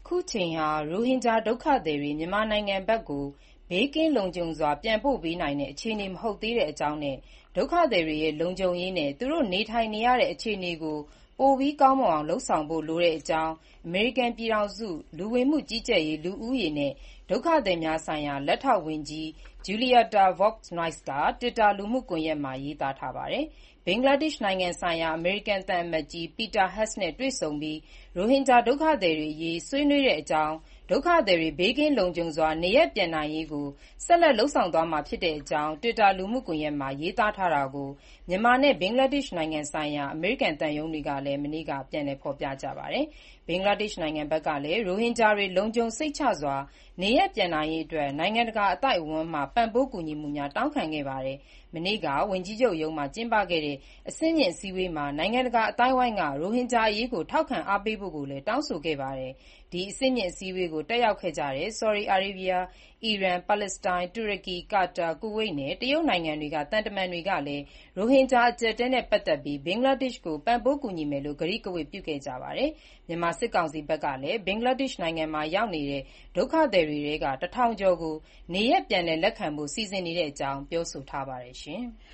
ခုချိန်ဟာရိုဟင်ဂျာဒုက္ခသည်တွေမြန်မာနိုင်ငံဘက်ကိုဘေးကင်းလုံခြုံစွာပြန်ပို့ပေးနိုင်တဲ့အခြေအနေမဟုတ်သေးတဲ့အကြောင်းနဲ့ဒုက္ခသည်တွေရဲ့လုံခြုံရေးနဲ့သူတို့နေထိုင်နေရတဲ့အခြေအနေကိုပိုပြီးကောင်းမွန်အောင်လုပ်ဆောင်ဖို့လိုတဲ့အကြောင်းအမေရိကန်ပြည်ထောင်စုလူဝင်မှုကြီးကြပ်ရေးလူဦးရေနဲ့ဒုက္ခသည်များဆိုင်ရာလက်ထောက်ဝန်ကြီး Julieta Vogel-Norris က Twitter လူမှုကွန်ရက်မှာရေးသားထားပါတယ်။ဘင်္ဂလားဒေ့ရှ်နိုင်ငံဆိုင်ရာအမေရိကန်သံအမတ်ကြီး Peter Hess နဲ့တွေ့ဆုံပြီးရိုဟင်ဂျာဒုက္ခသည်တွေအရေးဆွေးနွေးတဲ့အကြောင်းဒုက္ခသည်တွေဘေးကင်းလုံခြုံစွာနေရပ်ပြန်နိုင်ရေးကိုဆက်လက်လုပ်ဆောင်သွားမှာဖြစ်တဲ့အကြောင်း Twitter လူမှုကွန်ရက်မှာရေးသားထားတာကိုမြန်မာနဲ့ဘင်္ဂလားဒေ့ရှ်နိုင်ငံဆိုင်ရာအမေရိကန်သံရုံးတွေကလည်းမနေ့ကပြန်လည်ဖော်ပြကြပါတယ်။ဘင်္ဂလားဒေ့ရှ်နိုင်ငံဘက်ကလည်းရိုဟင်ဂျာတွေလုံခြုံစိတ်ချစွာနေရပ်ပြန်နိုင်ရေးအတွက်နိုင်ငံတကာအသိုက်အဝန်းမှပံ့ပိုးကူညီမှုများတောင်းခံခဲ့ပါတယ်။မနေ့ကဝန်ကြီးချုပ်ရုံးမှာကျင်းပခဲ့တဲ့အဆင့်မြင့်အစည်းအဝေးမှာနိုင်ငံတကာအသိုင်းအဝိုင်းကရိုဟင်ဂျာအရေးကိုထောက်ခံအားပေးဖို့ကိုလည်းတောင်းဆိုခဲ့ပါတယ်။ဒီအဆင့်မြင့်အစည်းအဝေးကိုတက်ရောက်ခဲ့ကြတဲ့ဆော်ဒီအာရေဗျအီရန်ပါလက်စတိုင်းတူရကီကာတာကူဝိတ်နဲ့တရုတ်နိုင်ငံတွေကသံတမန်တွေကလည်းရိုဟင်ဂျာအကျပ်အတည်းနဲ့ပတ်သက်ပြီးဘင်္ဂလားဒေ့ရှ်ကိုပံ့ပိုးကူညီမယ်လို့ကတိကဝတ်ပြုခဲ့ကြပါတယ်။မြန်မာစစ်ကောင်စီဘက်ကလည်းဘင်္ဂလားဒေ့ရှ်နိုင်ငံမှာရောက်နေတဲ့ဒုက္ခသည်တွေထဲက 1,000 ကျော်ကိုနေရပ်ပြန်လည်လက်ခံဖို့စီစဉ်နေတဲ့အကြောင်းပြောဆိုထားပါတယ်။